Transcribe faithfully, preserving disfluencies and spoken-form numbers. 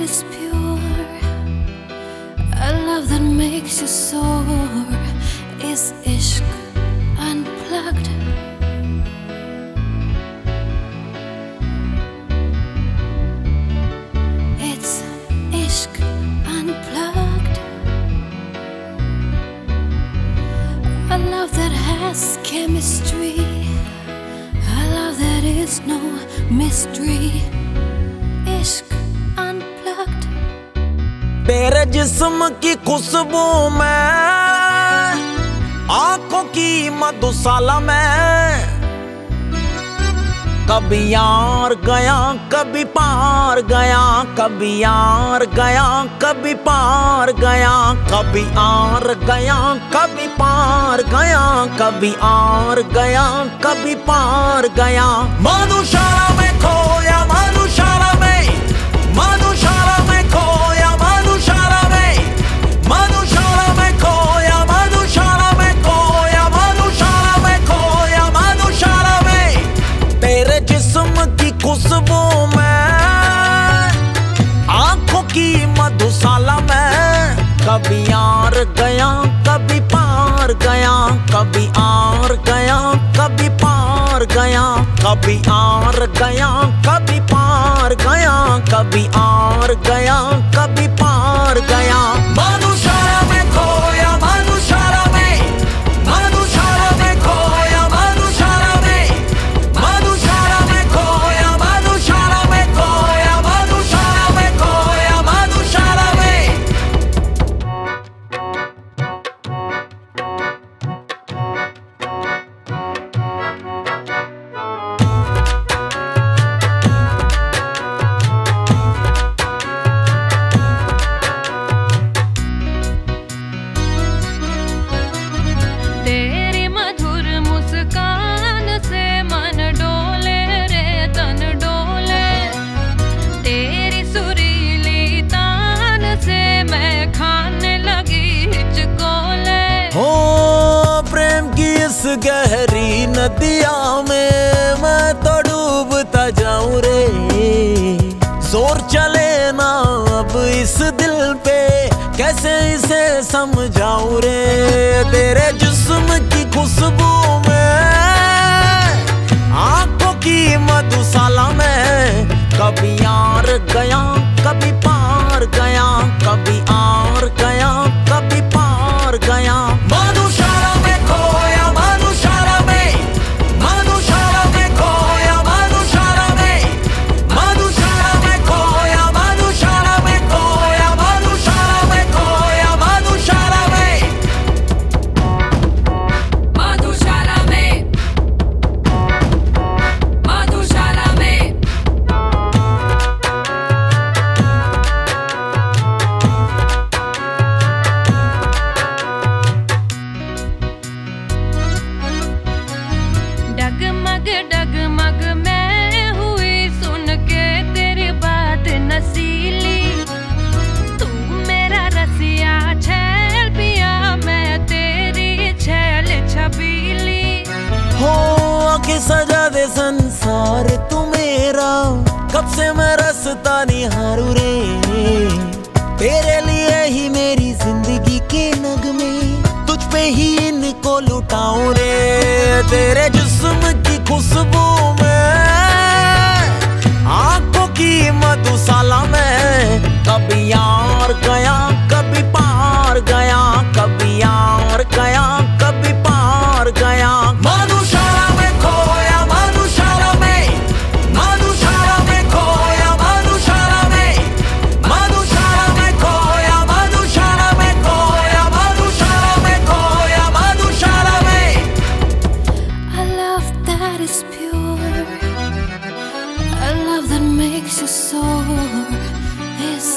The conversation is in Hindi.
is pure, a love that makes you soar, is ishq unplugged. It's ishq unplugged. A love that has chemistry, a love that is no mystery. Ishq unplugged. तेरे जिस्म की खुशबू में, आंखों की मधुशाला में, कभी यार गया कभी पार गया, कभी यार गया कभी पार गया, कभी आर गया कभी पार गया, कभी आर गया कभी पार गया। मधुशाला में खोया, मधुशाला में, मधुशाला में खोया, मधुशाला में, मधुशाला में खोया, मधुशाला में खोया, मधुशाला में खोया, मधुशाला में। तेरे जिस्म की खुशबू में, आंखों की मधुशाला में, कभी यार गया कभी पार गया, कभी आर गया कभी पार गया, कभी आर गया कभी पार गया, कभी आर गया कभी पार गया। मधुशाला में खोया, मधुशाला में, मधुशाला में खोया, मधुशाला में, मधुशाला में खोया, मधुशाला में खोया, मधुशाला में खोया, मधुशाला में। तेरी मधुर मुस्कान से मन डोले रे तन डोले, तेरी सुरीली तान से मैं खाने लगी हिचकोले। हो प्रेम की इस गहरी नदिया में मैं तो डूबता जाऊं रे, जोर चले ना अब इस दिल पे, कैसे इसे समझाऊं रे। तेरे जिस्म की खुशबू में, आंखों की मधुशाला में, कभी यार गया कभी पार गया, कभी आर गया कभी पार गया। मधुशाला में खोया, मधुशाला में, मधुशाला में खोया, मधुशाला में, मधुशाला में खोया, मधुशाला में खोया, मधुशाला में खोया, मधुशाला में। मधुशाला में, मधुशाला में, डगमग डगमग मैं हुई सुन के तेरी बात नसीली, तू मेरा रसिया छैल पिया, मैं तेरी छैल छबीली। हो आके सजा दे संसार तू मेरा, कब से मैं रसता निहारू रे, तेरे लिए ही मेरी जिंदगी के नगमे, तुझ पे ही इनको लुटाऊं रे। तेरे जिस्म की खुशबू में, आंखों की मधुशाला में, कभी यार गया कभी पार गया, कभी यार गया कभी पार गया। मधुशाला में खोया, मधुशाला में, मधुशाला में खोया, मधुशाला में, मधुशाला में खोया, मधुशाला में खोया, मधुशाला में खोया, मधुशाला में। A love that is pure, a love that makes you soar, is